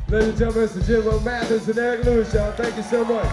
Ladies and gentlemen, Mr. Jimbo Mathis and Eric Lewis, y'all. Thank you so much.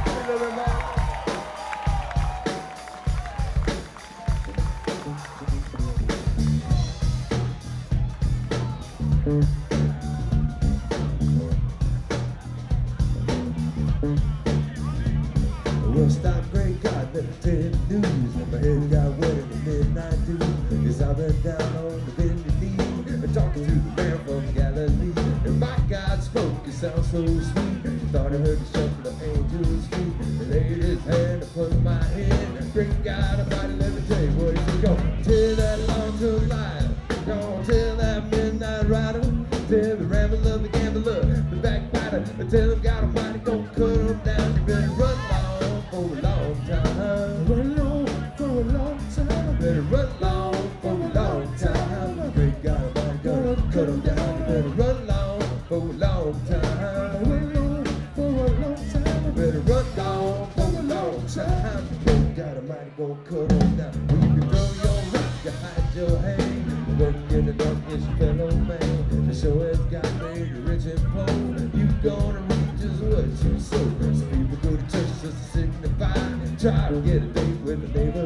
Well, stop, great God, let me tell you the news. My head got wet in the midnight dew. Yes, I've been down on the bended knee and talking to the man from Galilee. And my God spoke, it sounds so sweet. Thought I heard the shuffle of angels' feet. And laid his hand upon my head. Great God Almighty, let me tell you what he said. Go tell that long-term liar. Go tell that midnight rider. Tell the rambler, the gambler, the backbiter. Tell him God Almighty gon' cut him down. You better run long for a long time. Run long for a long time. Better run long for a long time. Great God Almighty gonna cut him down. You better run long for a long time. Run long for a long time. Better run long for a long time. Great God Almighty gonna cut him down. When you can throw your rock, you hide your hand. Working in the darkness, fellow man. The show has got made rich and poor. You gonna reap just what you sow. So people go to church just to signify. Try to get a date with the neighbor.